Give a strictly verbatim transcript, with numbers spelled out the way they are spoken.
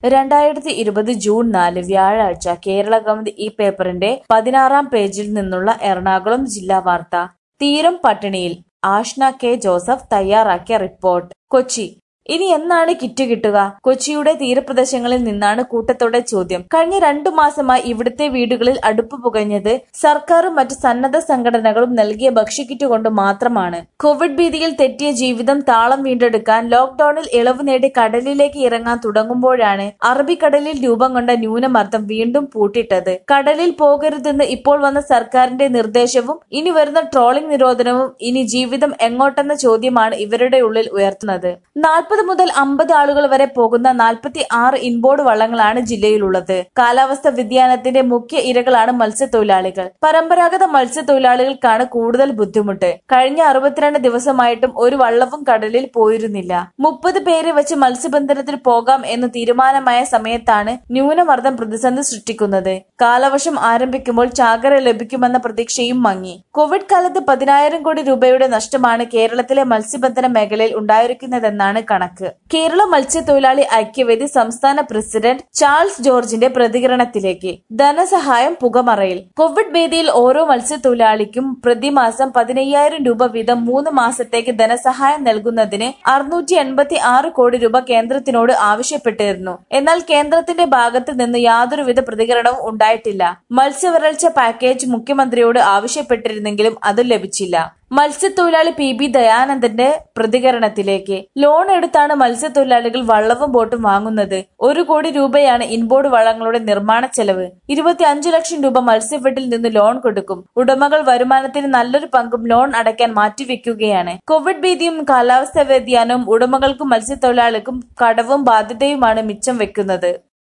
രണ്ടായിരത്തി ഇരുപത് ജൂൺ നാല് വ്യാഴാഴ്ച കേരള കൗമുദി ഈ പേപ്പറിന്റെ പതിനാറാം പേജിൽ നിന്നുള്ള എറണാകുളം ജില്ലാ വാർത്ത. തീരം പട്ടിണിയിൽ. ആഷ്ന കെ ജോസഫ് തയ്യാറാക്കിയ റിപ്പോർട്ട്. കൊച്ചി. ഇനി എന്നാണ് കിറ്റ് കിട്ടുക? കൊച്ചിയുടെ തീരപ്രദേശങ്ങളിൽ നിന്നാണ് കൂട്ടത്തോടെ ചോദ്യം. കഴിഞ്ഞ രണ്ടു മാസമായി ഇവിടുത്തെ വീടുകളിൽ അടുപ്പ് പുകഞ്ഞത് സർക്കാരും മറ്റ് സന്നദ്ധ സംഘടനകളും നൽകിയ ഭക്ഷ്യക്കിറ്റ് കൊണ്ട് മാത്രമാണ്. കോവിഡ് ഭീതിയിൽ തെറ്റിയ ജീവിതം താളം വീണ്ടെടുക്കാൻ ലോക്ഡൌണിൽ ഇളവ് നേടി കടലിലേക്ക് ഇറങ്ങാൻ തുടങ്ങുമ്പോഴാണ് അറബിക്കടലിൽ രൂപം കൊണ്ട ന്യൂനമർദ്ദം വീണ്ടും പൂട്ടിട്ടത്. കടലിൽ പോകരുതെന്ന് ഇപ്പോൾ വന്ന സർക്കാരിന്റെ നിർദ്ദേശവും ഇനി വരുന്ന ട്രോളിംഗ് നിരോധനവും ഇനി ജീവിതം എങ്ങോട്ടെന്ന ചോദ്യമാണ് ഇവരുടെ ഉള്ളിൽ ഉയർത്തുന്നത്. നാൽപ്പത് മുതൽ അമ്പത് ആളുകൾ വരെ പോകുന്ന നാൽപ്പത്തി ആറ് ഇൻബോർഡ് വള്ളങ്ങളാണ് ജില്ലയിലുള്ളത്. കാലാവസ്ഥ വ്യതിയാനത്തിന്റെ മുഖ്യ ഇരകളാണ് മത്സ്യത്തൊഴിലാളികൾ. പരമ്പരാഗത മത്സ്യത്തൊഴിലാളികൾക്കാണ് കൂടുതൽ ബുദ്ധിമുട്ട്. കഴിഞ്ഞ അറുപത്തിരണ്ട് ദിവസമായിട്ടും ഒരു വള്ളവും കടലിൽ പോയിരുന്നില്ല. മുപ്പത് പേരെ വെച്ച് മത്സ്യബന്ധനത്തിന് പോകാം എന്ന് തീരുമാനമായ സമയത്താണ് ന്യൂനമർദ്ദം പ്രതിസന്ധി സൃഷ്ടിക്കുന്നത്. കാലവർഷം ആരംഭിക്കുമ്പോൾ ചാകര ലഭിക്കുമെന്ന പ്രതീക്ഷയും മങ്ങി. കോവിഡ് കാലത്ത് പതിനായിരം കോടി രൂപയുടെ നഷ്ടമാണ് കേരളത്തിലെ മത്സ്യബന്ധന മേഖലയിൽ ഉണ്ടായിരിക്കുന്നതെന്നാണ് കണക്ക്. കേരള മത്സ്യത്തൊഴിലാളി ഐക്യവേദി സംസ്ഥാന പ്രസിഡന്റ് ചാൾസ് ജോർജിന്റെ പ്രതികരണത്തിലേക്ക്. ധനസഹായം പുകമറയിൽ. കോവിഡ് ഭീതിയിൽ ഓരോ മത്സ്യത്തൊഴിലാളിക്കും പ്രതിമാസം പതിനയ്യായിരം രൂപ വീതം മൂന്ന് മാസത്തേക്ക് ധനസഹായം നൽകുന്നതിന് അറുന്നൂറ്റി എൺപത്തി ആറ് കോടി രൂപ കേന്ദ്രത്തിനോട് ആവശ്യപ്പെട്ടിരുന്നു. എന്നാൽ കേന്ദ്രത്തിന്റെ ഭാഗത്ത് നിന്ന് യാതൊരുവിധ പ്രതികരണവും ഉണ്ടായിട്ടില്ല. മത്സ്യവരൾച്ച പാക്കേജ് മുഖ്യമന്ത്രിയോട് ആവശ്യപ്പെട്ടിരുന്നെങ്കിലും അത് ലഭിച്ചില്ല. മത്സ്യത്തൊഴിലാളി പി ബി ദയാനന്ദന്റെ പ്രതികരണത്തിലേക്ക്. ലോൺ എടുത്താണ് മത്സ്യത്തൊഴിലാളികൾ വള്ളവും ബോട്ടും വാങ്ങുന്നത്. ഒരു കോടി രൂപയാണ് ഇൻബോർഡ് വള്ളങ്ങളുടെ നിർമ്മാണ ചെലവ്. ഇരുപത്തി അഞ്ചു ലക്ഷം രൂപ മത്സ്യഫെഡിൽ നിന്ന് ലോൺ കൊടുക്കും. ഉടമകൾ വരുമാനത്തിന് നല്ലൊരു പങ്കും ലോൺ അടയ്ക്കാൻ മാറ്റിവെക്കുകയാണ്. കോവിഡ് ഭീതിയും കാലാവസ്ഥാ വ്യതിയാനവും ഉടമകൾക്കും മത്സ്യത്തൊഴിലാളികൾക്കും കടവും ബാധ്യതയുമാണ് മിച്ചം വെക്കുന്നത്.